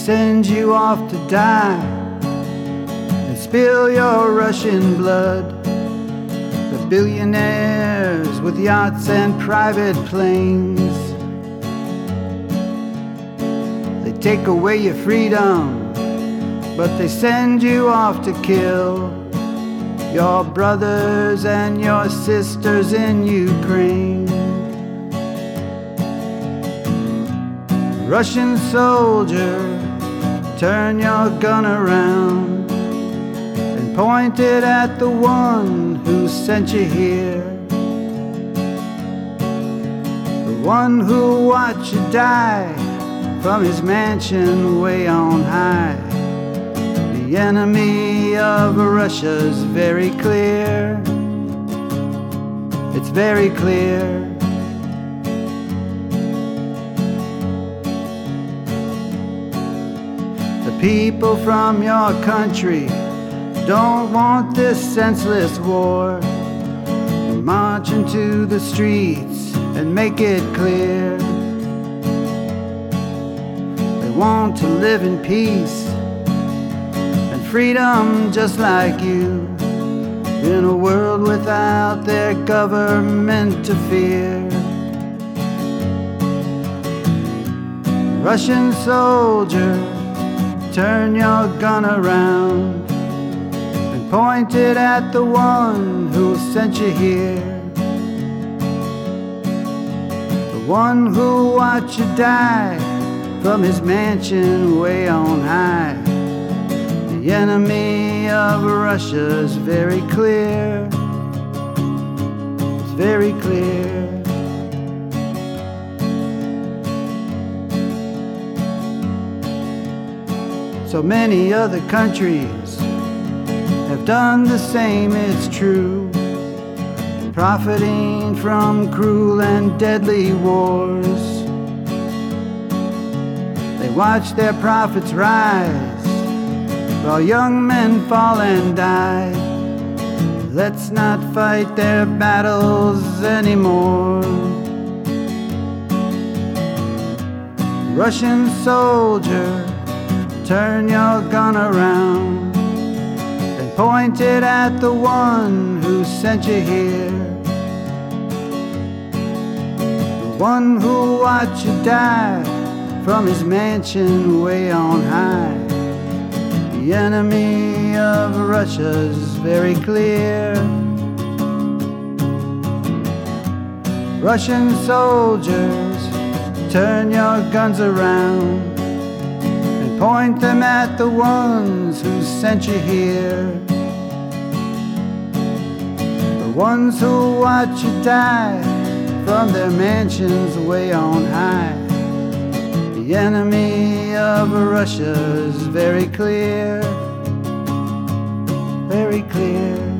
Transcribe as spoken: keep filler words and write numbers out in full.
send you off to die and spill your Russian blood. The billionaires with yachts and private planes, they take away your freedom, but they send you off to kill your brothers and your sisters in Ukraine. Russian soldier, turn your gun around and point it at the one who sent you here, the one who watched you die from his mansion way on high. The enemy of Russia's very clear, it's very clear. The people from your country don't want this senseless war. March into the streets and make it clear. They want to live in peace and freedom just like you, in a world without their government to fear. Russian soldier, turn your gun around and point it at the one who sent you here, the one who watched you die from his mansion way on high. The enemy of Russia's very clear, it's very clear. So many other countries have done the same, it's true, profiting from cruel and deadly wars. They watch their profits rise while young men fall and die. Let's not fight their battles anymore. Russian soldier, turn your gun around and point it at the one who sent you here, the one who watched you die from his mansion way on high. The enemy of Russia's very clear. Russian soldiers, turn your guns around, point them at the ones who sent you here, the ones who watch you die from their mansions way on high. The enemy of Russia's very clear, very clear.